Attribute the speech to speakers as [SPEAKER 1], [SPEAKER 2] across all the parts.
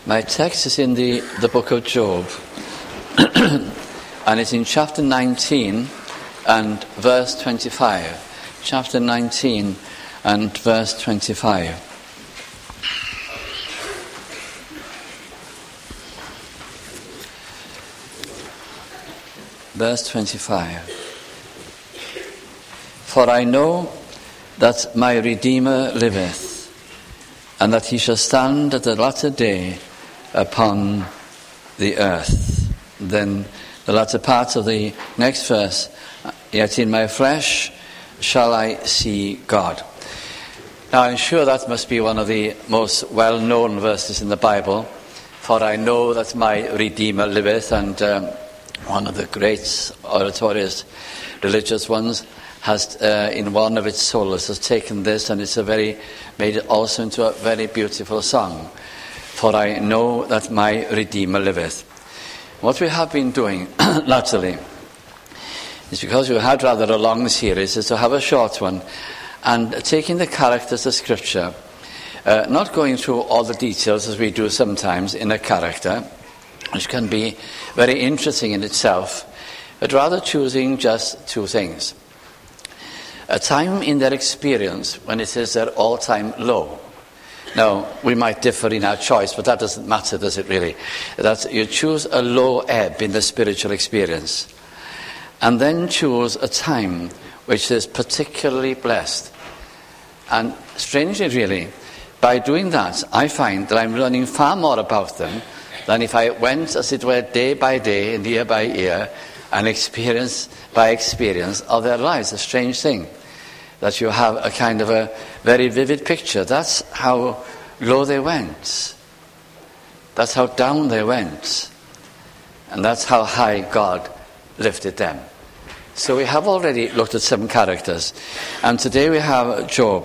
[SPEAKER 1] My text is in the book of Job, and it's in chapter 19 and verse 25. Chapter 19 and verse 25. Verse 25. For I know that my Redeemer liveth, and that he shall stand at the latter day upon the earth. Then the latter part of the next verse, yet in my flesh shall I see God. Now I'm sure that must be one of the most well-known verses in the Bible. For I know that my Redeemer liveth, and one of the great oratorious religious ones has in one of its solos has taken this, and it's made it also into a very beautiful song. For I know that my Redeemer liveth. What we have been doing latterly is, because we had rather a long series, is to have a short one and taking the characters of Scripture, not going through all the details as we do sometimes in a character, which can be very interesting in itself, but rather choosing just two things. A time in their experience when it is their all-time low. Now, we might differ in our choice, but that doesn't matter, does it really? That you choose a low ebb in the spiritual experience, and then choose a time which is particularly blessed. And strangely, really, by doing that, I find that I'm learning far more about them than if I went, as it were, day by day and year by year, and experience by experience of their lives. A strange thing, that you have a kind of a very vivid picture. That's how low they went. That's how down they went. And that's how high God lifted them. So we have already looked at some characters. And today we have Job.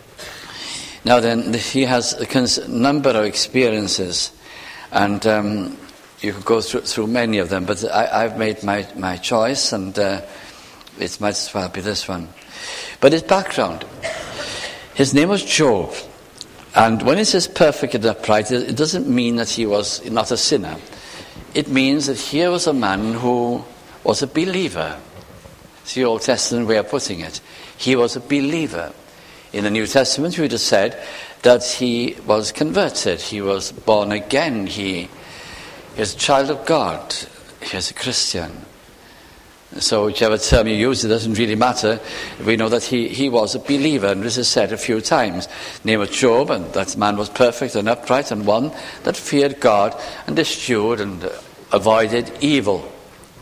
[SPEAKER 1] Now then, he has a number of experiences. And you can go through many of them. But I've made my choice, and it might as well be this one. But his background, his name was Job, and when it says perfect and upright, it doesn't mean that he was not a sinner. It means that here was a man who was a believer. It's the Old Testament way of putting it. He was a believer. In the New Testament, we would have said that he was converted. He was born again. He is a child of God. He is a Christian. So whichever term you use, it doesn't really matter. We know that he was a believer, and this is said a few times. His name was Job, and that man was perfect and upright, and one that feared God and eschewed and avoided evil.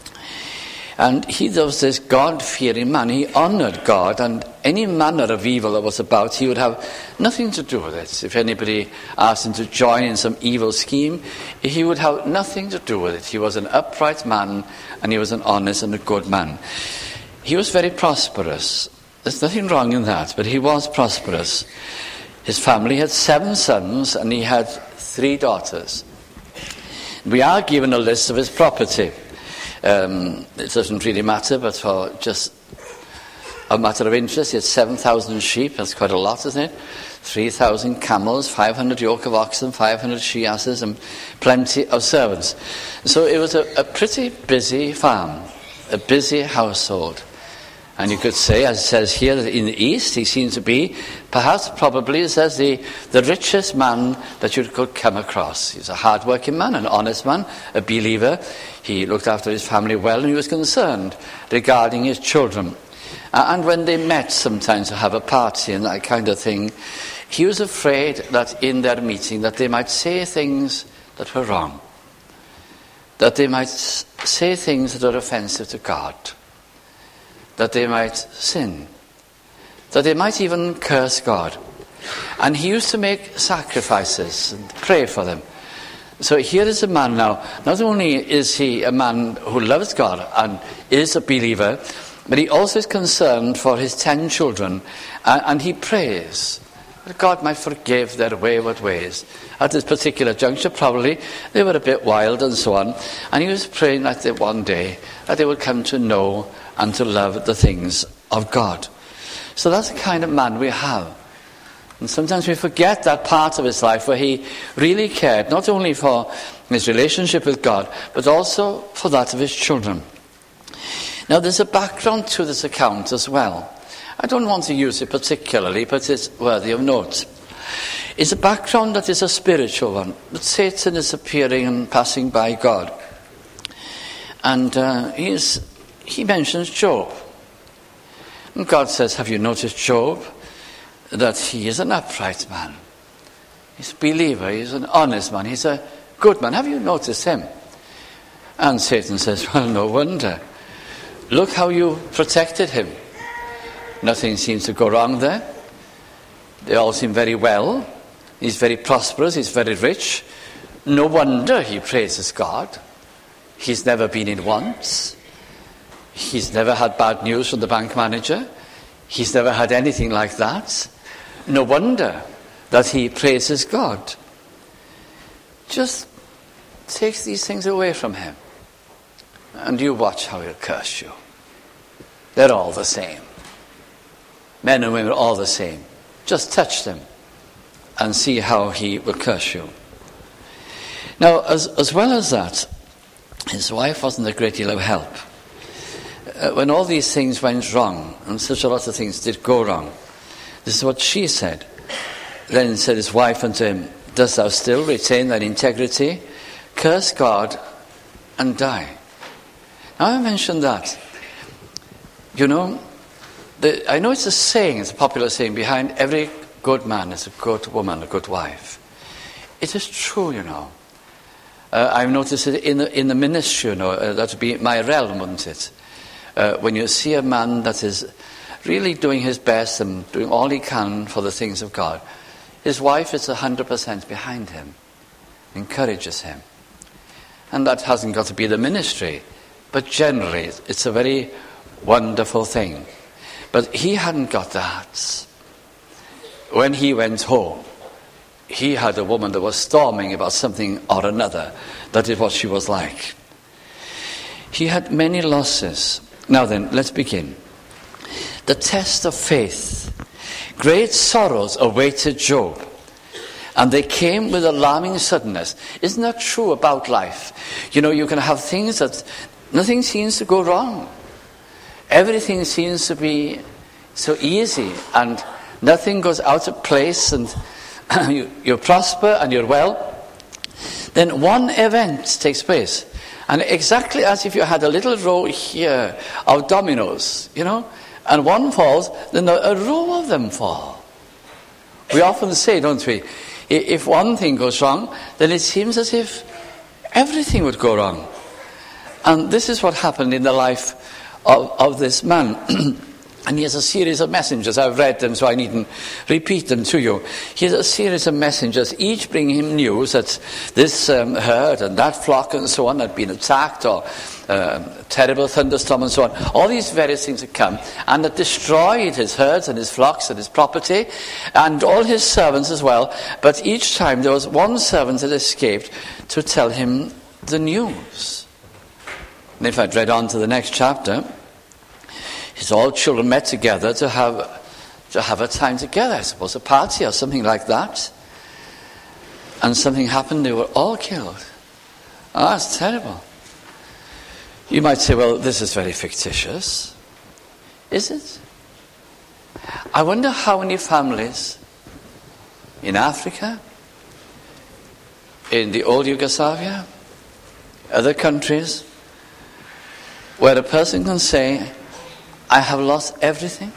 [SPEAKER 1] And he was this God-fearing man. He honoured God, and any manner of evil that was about, he would have nothing to do with it. If anybody asked him to join in some evil scheme, he would have nothing to do with it. He was an upright man, and he was an honest and a good man. He was very prosperous. There's nothing wrong in that, but he was prosperous. His family had 7 sons, and he had 3 daughters. We are given a list of his property. It doesn't really matter, but for just a matter of interest, he had 7,000 sheep. That's quite a lot, isn't it? 3,000 camels, 500 yoke of oxen, 500 she-asses, and plenty of servants. So it was a pretty busy farm, a busy household. And you could say, as it says here, that in the East, he seems to be, probably, it says, the richest man that you could come across. He's a hard-working man, an honest man, a believer. He looked after his family well, and he was concerned regarding his children. And when they met sometimes to have a party and that kind of thing, he was afraid that in their meeting that they might say things that were wrong, that they might say things that are offensive to God, that they might sin, that they might even curse God. And he used to make sacrifices and pray for them. So here is a man now, not only is he a man who loves God and is a believer, but he also is concerned for his 10 children, and he prays that God might forgive their wayward ways. At this particular juncture, probably, they were a bit wild and so on, and he was praying that one day that they would come to know and to love the things of God. So that's the kind of man we have. And sometimes we forget that part of his life where he really cared, not only for his relationship with God, but also for that of his children. Now, there's a background to this account as well. I don't want to use it particularly, but it's worthy of note. It's a background that is a spiritual one. That Satan is appearing and passing by God. And he mentions Job. And God says, have you noticed Job? That he is an upright man. He's a believer. He's an honest man. He's a good man. Have you noticed him? And Satan says, well, no wonder. Look how you protected him. Nothing seems to go wrong there. They all seem very well. He's very prosperous. He's very rich. No wonder he praises God. He's never been in once. He's never had bad news from the bank manager. He's never had anything like that. No wonder that he praises God. Just take these things away from him, and you watch how he'll curse you. They're all the same. Men and women are all the same. Just touch them and see how he will curse you. Now, as well as that, his wife wasn't a great deal of help. When all these things went wrong, and such a lot of things did go wrong, this is what she said. Then said his wife unto him, dost thou still retain thine integrity? Curse God and die. Now I mentioned that. You know, I know it's a saying, it's a popular saying, behind every good man is a good woman, a good wife. It is true, you know. I've noticed it in the ministry, you know, that would be my realm, wouldn't it? When you see a man that is really doing his best and doing all he can for the things of God, his wife is 100% behind him, encourages him. And that hasn't got to be the ministry, but generally it's a very wonderful thing. But he hadn't got that. When he went home, he had a woman that was storming about something or another. That is what she was like. He had many losses. Now then, let's begin. The test of faith. Great sorrows awaited Job, and they came with alarming suddenness. Isn't that true about life? You know, you can have things that nothing seems to go wrong. Everything seems to be so easy, and nothing goes out of place, and you prosper and you're well. Then one event takes place, and exactly as if you had a little row here of dominoes, you know, and one falls, then a row of them fall. We often say, don't we, if one thing goes wrong, then it seems as if everything would go wrong. And this is what happened in the life of this man. And he has a series of messengers. I've read them, so I needn't repeat them to you. He has a series of messengers, each bringing him news that this herd and that flock and so on had been attacked, or terrible thunderstorm and so on. All these various things had come and had destroyed his herds and his flocks and his property and all his servants as well. But each time there was one servant that escaped to tell him the news. And if I'd read on to the next chapter, his all children met together to have a time together, I suppose, a party or something like that. And something happened, they were all killed. Oh, that's terrible. You might say, well, this is very fictitious. Is it? I wonder how many families in Africa, in the old Yugoslavia, other countries, where a person can say, I have lost everything.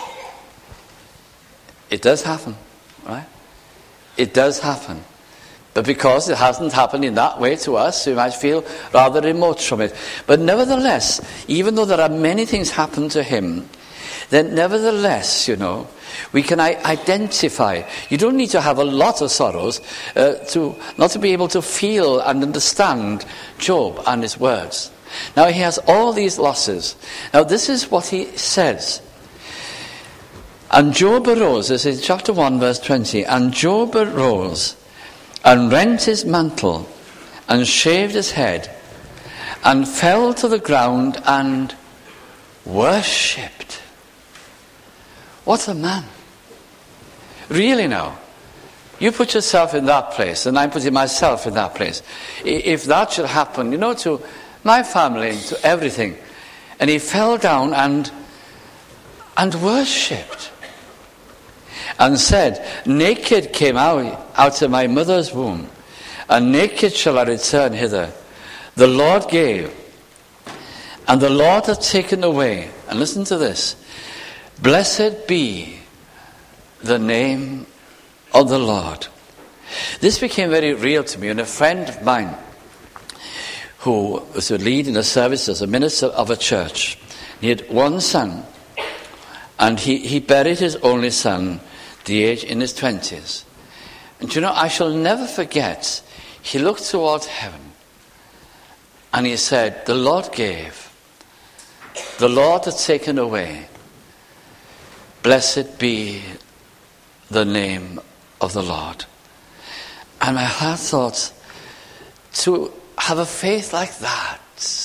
[SPEAKER 1] It does happen, right? It does happen. But because it hasn't happened in that way to us, we might feel rather remote from it. But nevertheless, even though there are many things happen to him, then nevertheless, you know, we can identify. You don't need to have a lot of sorrows not to be able to feel and understand Job and his words. Now he has all these losses. Now this is what he says. And Job arose, this is chapter 1 verse 20, and Job arose and rent his mantle and shaved his head and fell to the ground and worshipped. What a man. Really now, you put yourself in that place, and I'm putting myself in that place. If that should happen, to my family, to everything. And he fell down and worshipped. And said, naked came out of my mother's womb, and naked shall I return hither. The Lord gave, and the Lord hath taken away. And listen to this. Blessed be the name of the Lord. This became very real to me, and a friend of mine who was a lead in a service as a minister of a church. He had one son, and he buried his only son, the age in his 20s. And I shall never forget, he looked toward heaven, and he said, the Lord gave, the Lord hath taken away. Blessed be the name of the Lord. And my heart thought, to have a faith like that,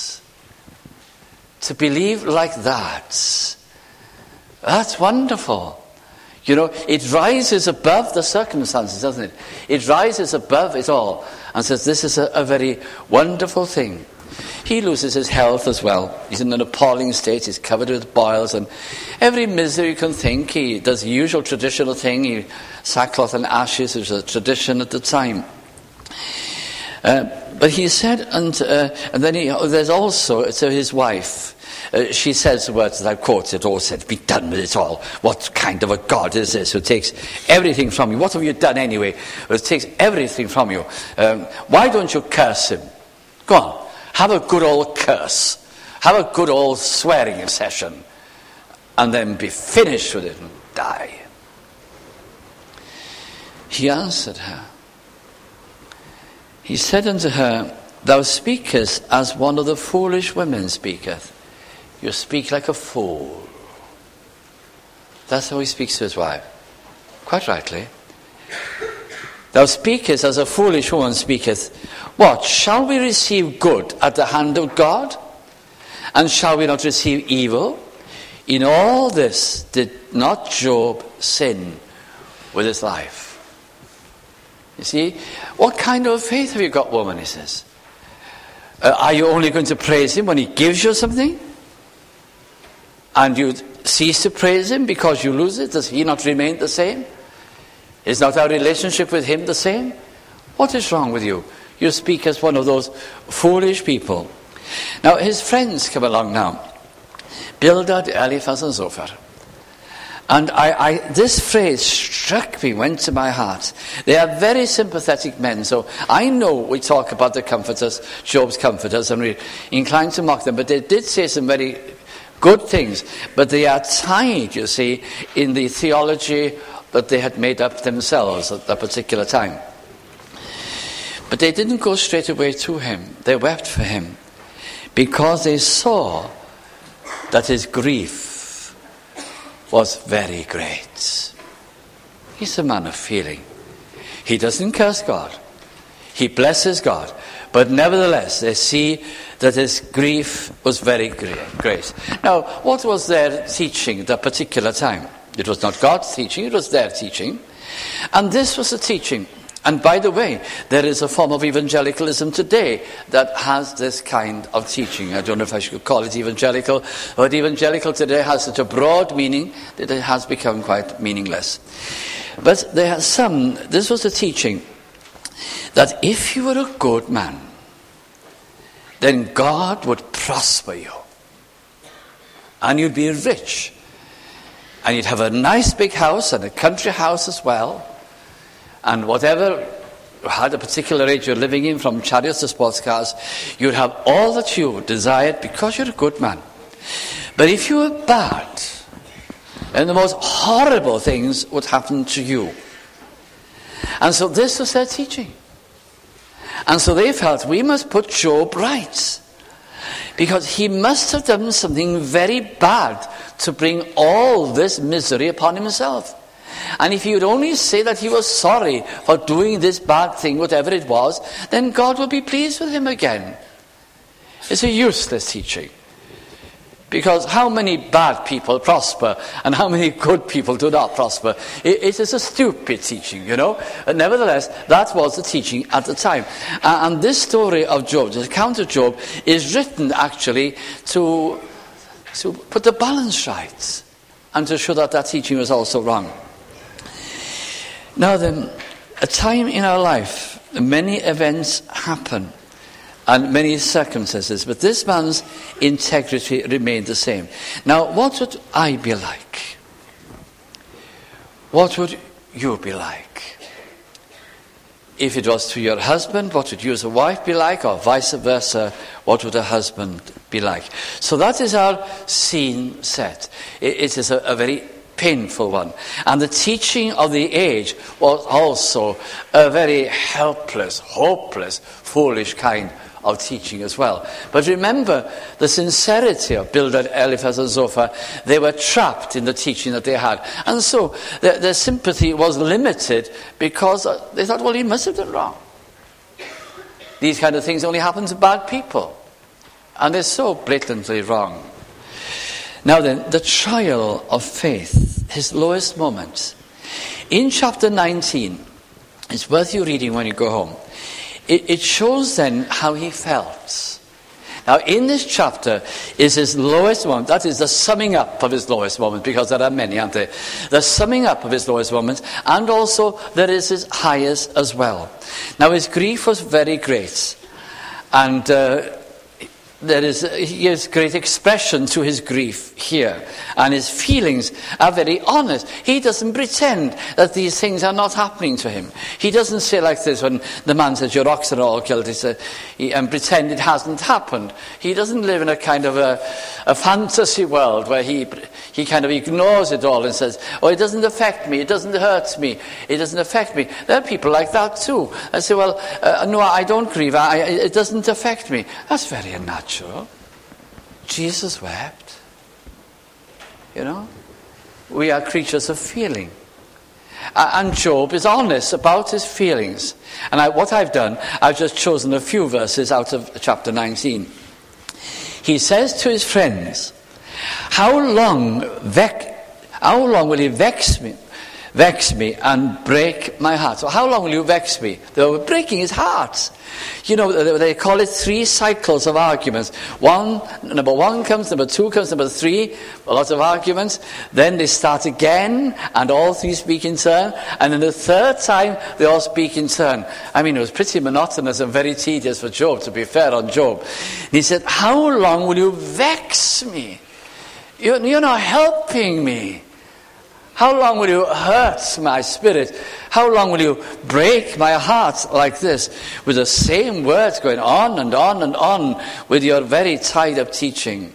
[SPEAKER 1] to believe like that, that's wonderful. It rises above the circumstances, doesn't it? It rises above it all and says, this is a very wonderful thing. He loses his health as well. He's in an appalling state. He's covered with boils and every misery you can think. He does the usual traditional thing. Sackcloth and ashes was a tradition at the time. But he said, and then there's also, so his wife, she says the words that I've quoted, or said, be done with it all. What kind of a God is this who takes everything from you? What have you done anyway? Who takes everything from you? Why don't you curse him? Go on, have a good old curse. Have a good old swearing session. And then be finished with it and die. He answered her. He said unto her, thou speakest as one of the foolish women speaketh. You speak like a fool. That's how he speaks to his wife. Quite rightly. Thou speakest as a foolish woman speaketh. What? Shall we receive good at the hand of God? And shall we not receive evil? In all this did not Job sin with his life. You see, what kind of faith have you got, woman, he says. Are you only going to praise him when he gives you something? And you cease to praise him because you lose it? Does he not remain the same? Is not our relationship with him the same? What is wrong with you? You speak as one of those foolish people. Now, his friends come along now. Bildad, Eliphaz, and Zophar. And this phrase struck me, went to my heart. They are very sympathetic men, so I know we talk about the comforters, Job's comforters, and we're inclined to mock them, but they did say some very good things, but they are tied, you see, in the theology that they had made up themselves at that particular time. But they didn't go straight away to him. They wept for him because they saw that his grief was very great. He's a man of feeling. He doesn't curse God. He blesses God. But nevertheless, they see that his grief was very great. Now, what was their teaching at that particular time? It was not God's teaching, it was their teaching. And this was the teaching. And by the way, there is a form of evangelicalism today that has this kind of teaching. I don't know if I should call it evangelical, but evangelical today has such a broad meaning that it has become quite meaningless. But there are some, this was the teaching, that if you were a good man, then God would prosper you. And you'd be rich. And you'd have a nice big house and a country house as well. And whatever you had a particular age you're living in, from chariots to sports cars, you'd have all that you desired because you're a good man. But if you were bad, then the most horrible things would happen to you. And so this was their teaching. And so they felt, we must put Job right. Because he must have done something very bad to bring all this misery upon himself. And if he would only say that he was sorry for doing this bad thing, whatever it was, then God will be pleased with him again. It's a useless teaching. Because how many bad people prosper and how many good people do not prosper? It is a stupid teaching, you know. But nevertheless, that was the teaching at the time. And this story of Job, the account of Job, is written actually to put the balance right and to show that that teaching was also wrong. Now then, a time in our life, many events happen and many circumstances, but this man's integrity remained the same. Now, what would I be like? What would you be like? If it was to your husband, what would you as a wife be like? Or vice versa, what would a husband be like? So that is our scene set. It is a very painful one. And the teaching of the age was also a very helpless, hopeless, foolish kind of teaching as well. But remember the sincerity of Bildad, Eliphaz and Zophar. They were trapped in the teaching that they had. And so their sympathy was limited because they thought, well, he must have done wrong. These kind of things only happen to bad people. And they're so blatantly wrong. Now then, the trial of faith, his lowest moment. In chapter 19, it's worth you reading when you go home. It shows then how he felt. Now in this chapter is his lowest moment. That is the summing up of his lowest moment, because there are many, aren't there? The summing up of his lowest moment, and also there is his highest as well. Now his grief was very great, and he gives great expression to his grief here, and his feelings are very honest. He doesn't pretend that these things are not happening to him. He doesn't say like this when the man says your oxen are all killed, and pretend it hasn't happened. He doesn't live in a kind of a fantasy world where he kind of ignores it all and says, oh, it doesn't affect me, it doesn't hurt me, it doesn't affect me. There are people like that too. I say, well, no, I don't grieve, it doesn't affect me. That's very unnatural. Jesus wept. You know, we are creatures of feeling. And Job is honest about his feelings. And what I've done, I've just chosen a few verses out of chapter 19. He says to his friends, how long will he vex me and break my heart? So how long will you vex me? They were breaking his heart. You know, they call it 3 cycles of arguments. Number 1 comes, number 2 comes, number 3, a lot of arguments. Then they start again, and all 3 speak in turn. And then the 3rd time, they all speak in turn. I mean, it was pretty monotonous and very tedious for Job, to be fair on Job. And he said, how long will you vex me? You're not helping me. How long will you hurt my spirit? How long will you break my heart like this? With the same words going on and on and on with your very tied up teaching.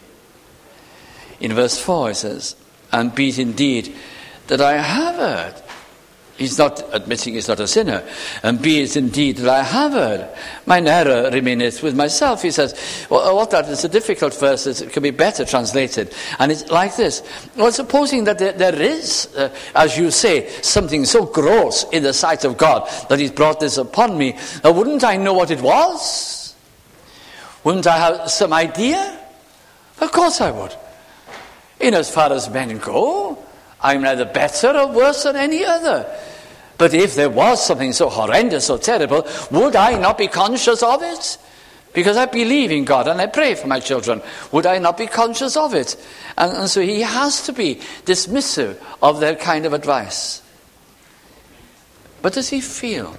[SPEAKER 1] In verse 4 it says, and be it indeed that I have heard. He's not admitting he's not a sinner. And be it indeed that I have heard. Mine error remaineth with myself. He says, well, what that is a difficult verse. It can be better translated. And it's like this. Well, supposing that there is, as you say, something so gross in the sight of God that he's brought this upon me, wouldn't I know what it was? Wouldn't I have some idea? Of course I would. In as far as men go, I'm neither better or worse than any other. But if there was something so horrendous, so terrible, would I not be conscious of it? Because I believe in God and I pray for my children. Would I not be conscious of it? And so he has to be dismissive of that kind of advice. But does he feel?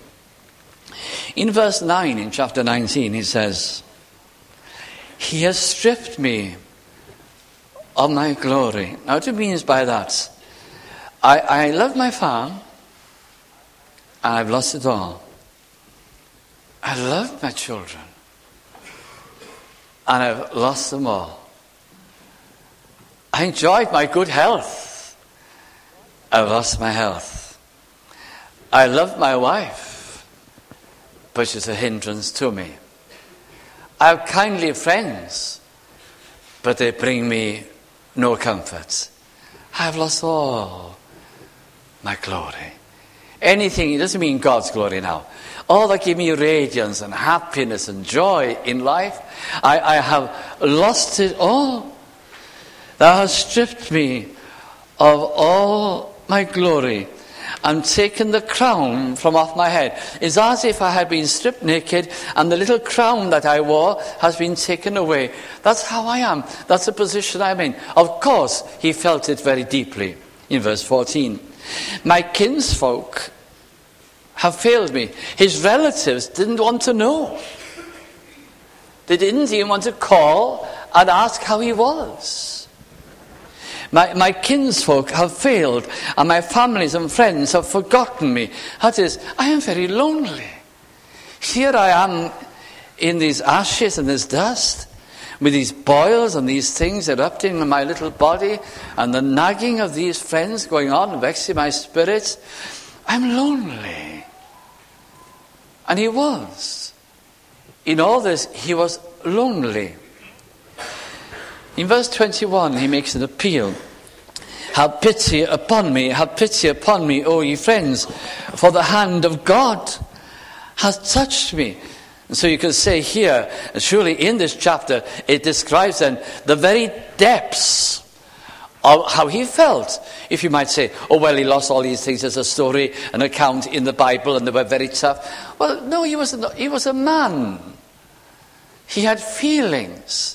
[SPEAKER 1] In verse 9 in chapter 19 he says, he has stripped me of my glory. Now what he means by that? I love my farm, and I've lost it all. I love my children, and I've lost them all. I enjoyed my good health. I've lost my health. I love my wife, but she's a hindrance to me. I have kindly friends, but they bring me no comfort. I've lost all my glory. Anything, it doesn't mean God's glory now. All that give me radiance and happiness and joy in life, I have lost it all. Thou hast stripped me of all my glory and taken the crown from off my head. It's as if I had been stripped naked and the little crown that I wore has been taken away. That's how I am. That's the position I'm in. Of course, he felt it very deeply. In verse 14, my kinsfolk have failed me. His relatives didn't want to know. They didn't even want to call and ask how he was. My kinsfolk have failed, and my families and friends have forgotten me. That is, I am very lonely. Here I am in these ashes and this dust, with these boils and these things erupting in my little body, and the nagging of these friends going on, vexing my spirits. I'm lonely. And he was. In all this, he was lonely. In verse 21, he makes an appeal. Have pity upon me, O ye friends, for the hand of God has touched me. And so you can say here, surely in this chapter, it describes then the very depths of how he felt. If you might say, oh, well, he lost all these things as a story, an account in the Bible, and they were very tough. Well, no, he was a man. He had feelings.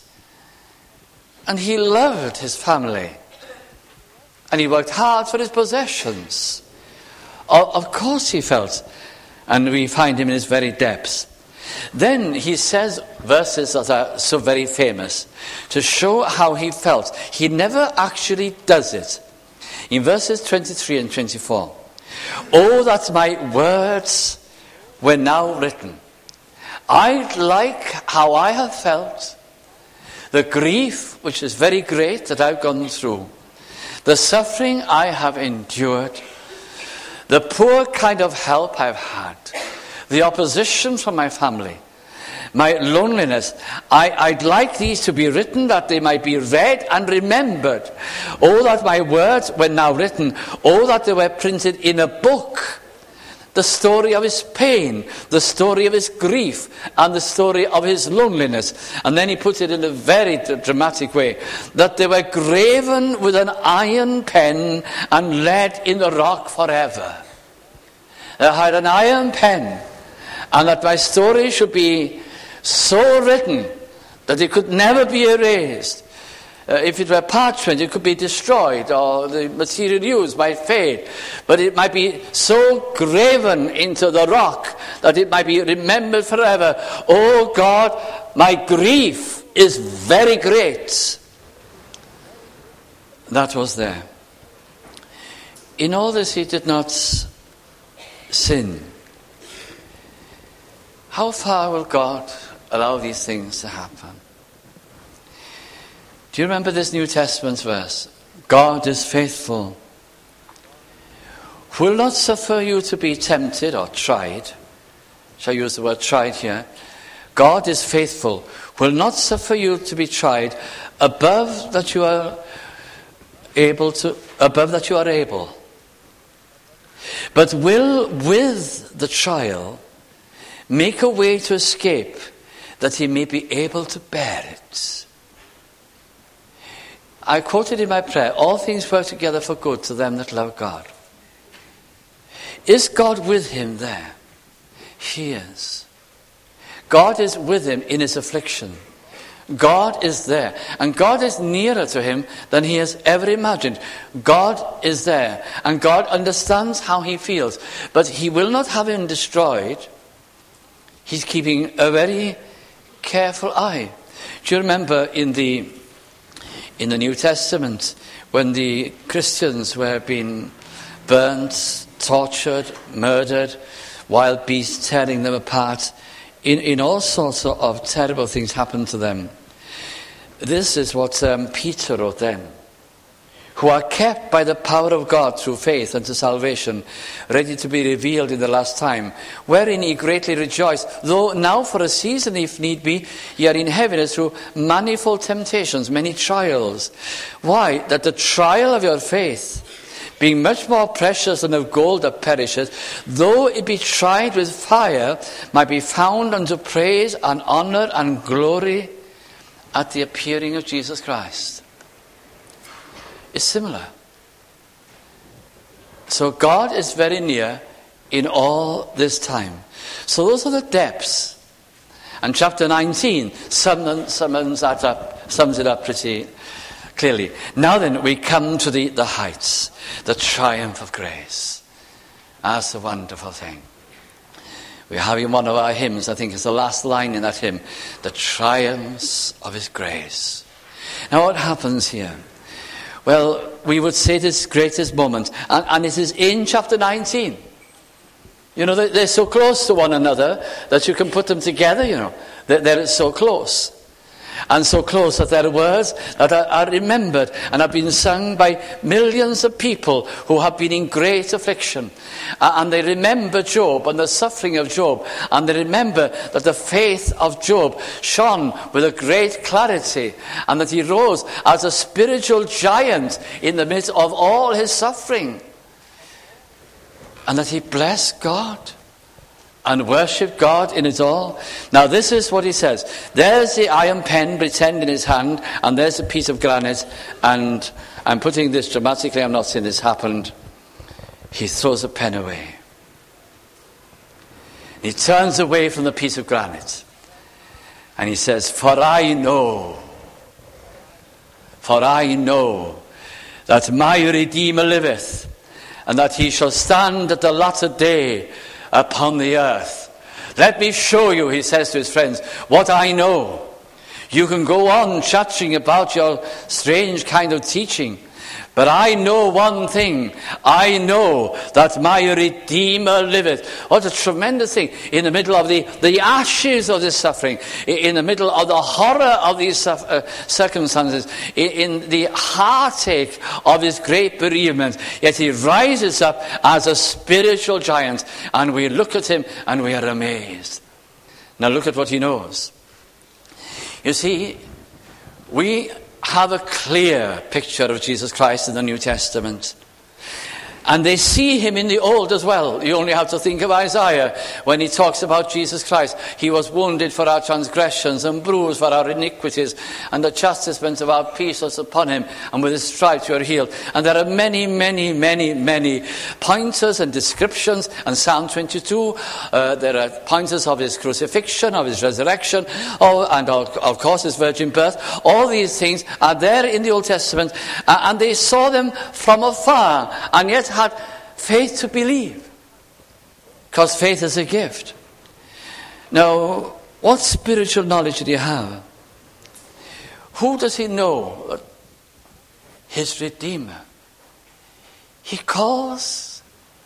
[SPEAKER 1] And he loved his family. And he worked hard for his possessions. Of course he felt. And we find him in his very depths. Then he says verses that are so very famous to show how he felt. He never actually does it. In verses 23 and 24. Oh, that my words were now written. I'd like how I have felt. The grief, which is very great, that I've gone through. The suffering I have endured. The poor kind of help I've had. The opposition from my family. My loneliness. I'd like these to be written that they might be read and remembered. Oh, that my words were now written. Oh, that they were printed in a book. The story of his pain, the story of his grief, and the story of his loneliness. And then he puts it in a very dramatic way, that they were graven with an iron pen and lead in the rock forever. They had an iron pen, and that my story should be so written that it could never be erased. If it were parchment, it could be destroyed, or the material used might fade. But it might be so graven into the rock that it might be remembered forever. Oh God, my grief is very great. That was there. In all this, he did not sin. How far will God allow these things to happen? Do you remember this New Testament verse? God is faithful, will not suffer you to be tempted or tried. Shall I use the word tried here? God is faithful, will not suffer you to be tried above that you are able, but will with the trial make a way to escape, that he may be able to bear it. I quoted in my prayer, all things work together for good to them that love God. Is God with him there? He is. God is with him in his affliction. God is there. And God is nearer to him than he has ever imagined. God is there. And God understands how he feels. But he will not have him destroyed. He's keeping a very careful eye. Do you remember in the New Testament, when the Christians were being burnt, tortured, murdered, wild beasts tearing them apart, in all sorts of terrible things happened to them. This is what Peter wrote then. Who are kept by the power of God through faith unto salvation, ready to be revealed in the last time, wherein ye greatly rejoice, though now for a season, if need be, ye are in heaviness through manifold temptations, many trials. Why? That the trial of your faith, being much more precious than of gold that perisheth, though it be tried with fire, might be found unto praise and honor and glory at the appearing of Jesus Christ. is similar. So God is very near in all this time. So those are the depths. And chapter 19 sums it up pretty clearly. Now then, we come to the heights, the triumph of grace. That's a wonderful thing. We have in one of our hymns, I think it's the last line in that hymn, the triumphs of his grace. Now what happens here? Well, we would say this greatest moment, and it is in chapter 19. You know, they're so close to one another that you can put them together, you know. They're so close. And so close that there are words that are remembered and have been sung by millions of people who have been in great affliction. And they remember Job and the suffering of Job. And they remember that the faith of Job shone with a great clarity. And that he rose as a spiritual giant in the midst of all his suffering. And that he blessed God and worship God in it all. Now this is what he says. There's the iron pen pretend in his hand, and there's a piece of granite, and I'm putting this dramatically, I'm not saying this happened. He throws the pen away. He turns away from the piece of granite. And he says, For I know that my Redeemer liveth, and that he shall stand at the latter day upon the earth. Let me show you, he says to his friends, what I know. You can go on chattering about your strange kind of teaching, but I know one thing. I know that my Redeemer liveth. What a tremendous thing. In the middle of the ashes of this suffering, in the middle of the horror of these circumstances, in the heartache of his great bereavement, yet he rises up as a spiritual giant, and we look at him and we are amazed. Now look at what he knows. You see, we have a clear picture of Jesus Christ in the New Testament. And they see him in the Old as well. You only have to think of Isaiah when he talks about Jesus Christ. He was wounded for our transgressions and bruised for our iniquities, and the chastisement of our peace was upon him, and with his stripes we are healed. And there are many, many, many, many pointers and descriptions. And Psalm 22, there are pointers of his crucifixion, of his resurrection, and of course his virgin birth. All these things are there in the Old Testament, and they saw them from afar, and yet had faith to believe, because faith is a gift. Now, what spiritual knowledge did he have? Who does he know? His Redeemer. He calls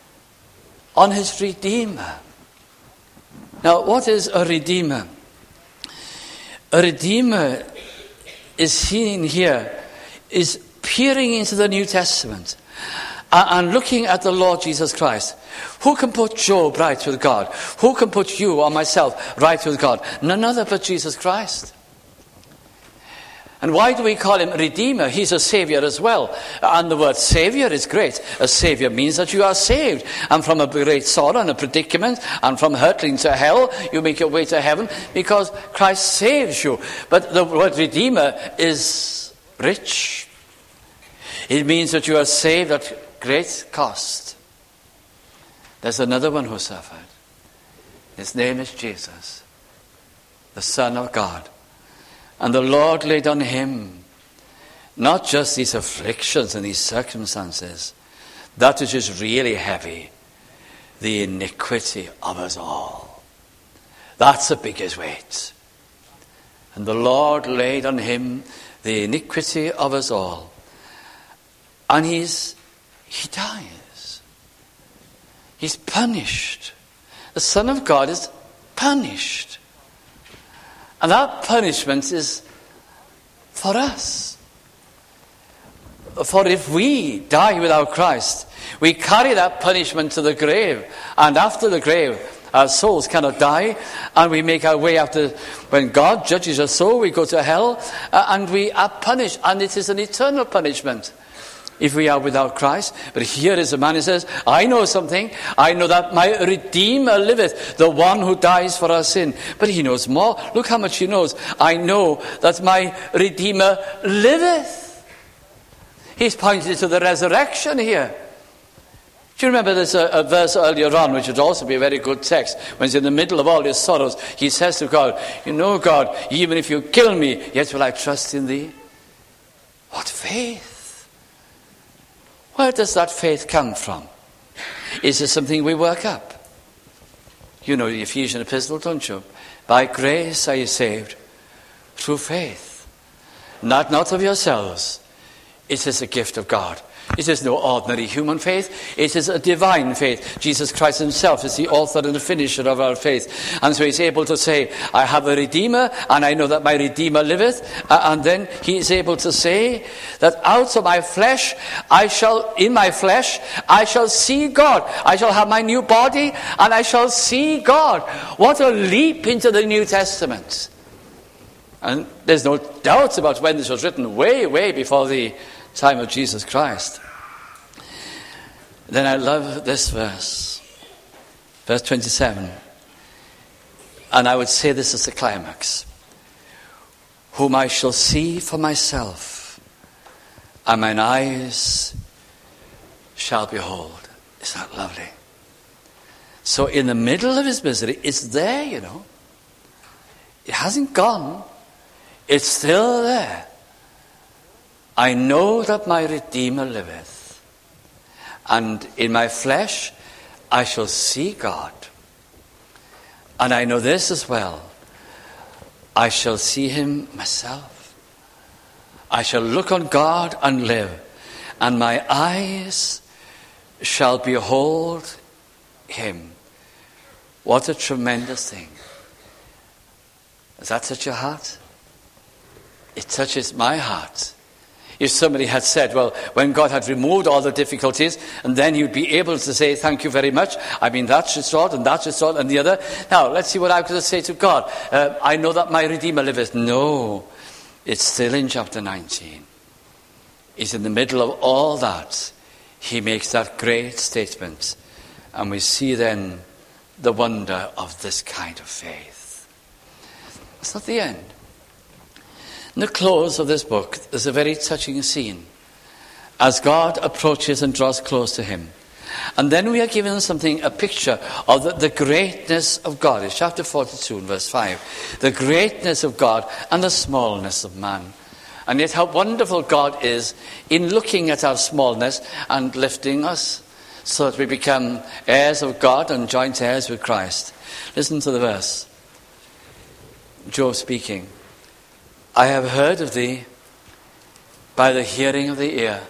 [SPEAKER 1] on his Redeemer. Now, what is a Redeemer? A Redeemer is seen here, is peering into the New Testament and looking at the Lord Jesus Christ. Who can put Job right with God? Who can put you or myself right with God? None other but Jesus Christ. And why do we call him Redeemer? He's a Saviour as well. And the word Saviour is great. A Saviour means that you are saved. And from a great sorrow and a predicament, and from hurtling to hell, you make your way to heaven because Christ saves you. But the word Redeemer is rich. It means that you are saved at great cost. There's another one who suffered. His name is Jesus, the Son of God. And the Lord laid on him not just these afflictions and these circumstances, that which is really heavy, the iniquity of us all. That's the biggest weight. And the Lord laid on him the iniquity of us all. And he dies. He's punished. The Son of God is punished. And that punishment is for us. For if we die without Christ, we carry that punishment to the grave. And after the grave, our souls cannot die. And we make our way after, when God judges us so, we go to hell. And we are punished. And it is an eternal punishment if we are without Christ. But here is a man who says, I know something. I know that my Redeemer liveth, the one who dies for our sin. But he knows more. Look how much he knows. I know that my Redeemer liveth. He's pointing to the resurrection here. Do you remember there's a verse earlier on, which would also be a very good text, when he's in the middle of all his sorrows, he says to God, you know, God, even if you kill me, yet will I trust in thee. What faith! Where does that faith come from? Is it something we work up? You know the Ephesian epistle, don't you? By grace are you saved through faith. Not of yourselves. It is a gift of God. It is no ordinary human faith. It is a divine faith. Jesus Christ himself is the author and the finisher of our faith. And so he's able to say, I have a Redeemer, and I know that my Redeemer liveth. And then he is able to say that out of my flesh, in my flesh, I shall see God. I shall have my new body, and I shall see God. What a leap into the New Testament. And there's no doubt about when this was written, way, way before the time of Jesus Christ. Then I love this verse 27. And I would say this is the climax. Whom I shall see for myself, and mine eyes shall behold. Is that lovely? So in the middle of his misery, it's there, you know. It hasn't gone. It's still there. I know that my Redeemer liveth, and in my flesh I shall see God. And I know this as well. I shall see him myself. I shall look on God and live, and my eyes shall behold him. What a tremendous thing. Does that touch your heart? It touches my heart. If somebody had said, well, when God had removed all the difficulties, and then you'd be able to say, thank you very much. I mean, that's restored, and that's restored, and the other. Now, let's see what I've got to say to God. I know that my Redeemer liveth. No, it's still in chapter 19. He's in the middle of all that. He makes that great statement. And we see then the wonder of this kind of faith. It's not the end. In the close of this book, there's a very touching scene as God approaches and draws close to him. And then we are given a picture of the greatness of God. It's chapter 42 and verse 5. The greatness of God and the smallness of man. And yet how wonderful God is in looking at our smallness and lifting us so that we become heirs of God and joint heirs with Christ. Listen to the verse. Job speaking. I have heard of thee by the hearing of the ear.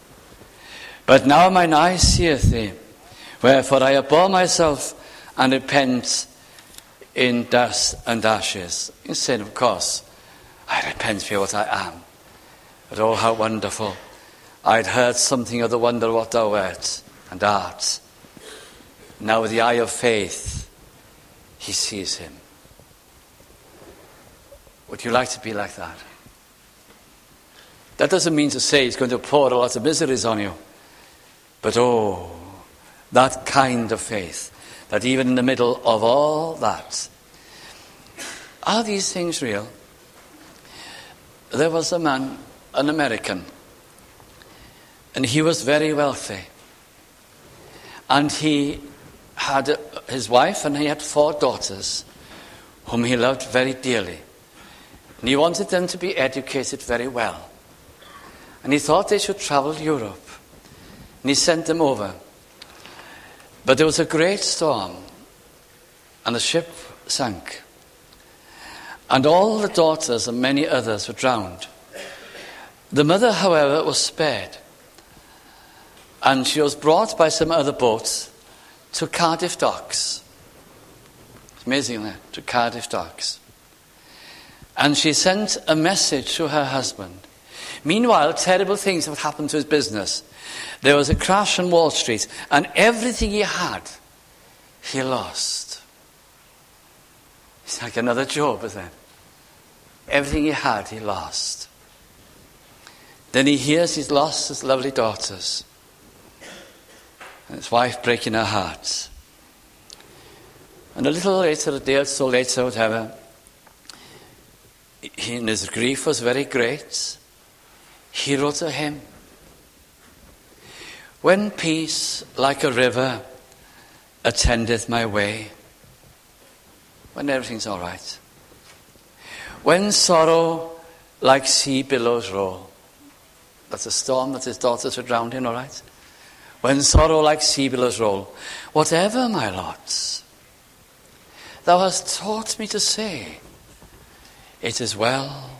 [SPEAKER 1] But now mine eye seeth thee. Wherefore I abhor myself and repent in dust and ashes. In sin, of course, I repent for what I am. But oh, how wonderful. I'd heard something of the wonder of what thou wert and art. Now with the eye of faith, he sees him. Would you like to be like that? That doesn't mean to say he's going to pour a lot of miseries on you. But oh, that kind of faith, that even in the middle of all that, are these things real? There was a man, an American, and he was very wealthy. And he had his wife and he had 4 daughters whom he loved very dearly. And he wanted them to be educated very well. And he thought they should travel Europe. And he sent them over. But there was a great storm. And the ship sank. And all the daughters and many others were drowned. The mother, however, was spared. And she was brought by some other boats to Cardiff Docks. It's amazing, isn't it? To Cardiff Docks. And she sent a message to her husband. Meanwhile, terrible things have happened to his business. There was a crash on Wall Street, and everything he had, he lost. It's like another Job, isn't it? Everything he had, he lost. Then he hears he's lost his lovely daughters. And his wife breaking her heart. And a little later, a day or so later, whatever, his grief was very great. He wrote a hymn. When peace like a river attendeth my way, when everything's all right. When sorrow like sea billows roll, that's a storm that his daughters are drowned in, all right? When sorrow like sea billows roll, whatever my lots, thou hast taught me to say, it is well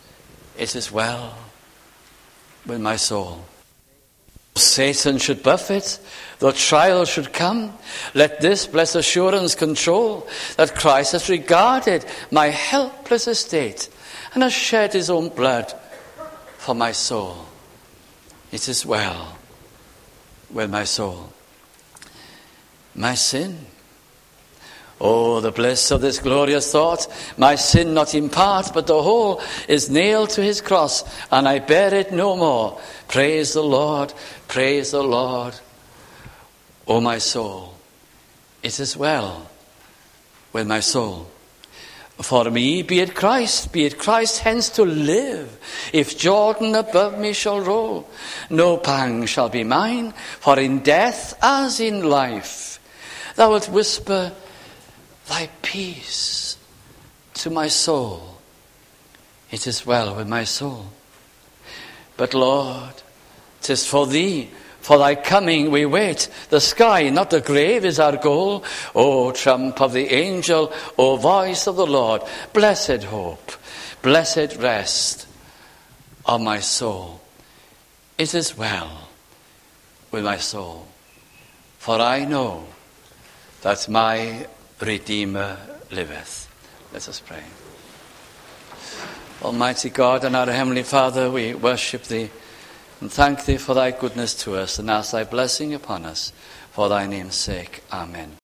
[SPEAKER 1] with my soul. Satan should buffet, though trial should come, let this blessed assurance control, that Christ has regarded my helpless estate and has shed his own blood for my soul. It is well with my soul. My sin, oh, the bliss of this glorious thought, my sin not in part but the whole is nailed to his cross, and I bear it no more. Praise the Lord, O my soul. It is well with my soul. For me, be it Christ hence to live. If Jordan above me shall roll, no pang shall be mine, for in death as in life, thou wilt whisper thy peace to my soul. It is well with my soul. But Lord, 'tis for thee, for thy coming we wait. The sky, not the grave, is our goal. O trump of the angel, O voice of the Lord, blessed hope, blessed rest of my soul. It is well with my soul, for I know that my Redeemer liveth. Let us pray. Almighty God and our Heavenly Father, we worship thee and thank thee for thy goodness to us, and ask thy blessing upon us for thy name's sake. Amen.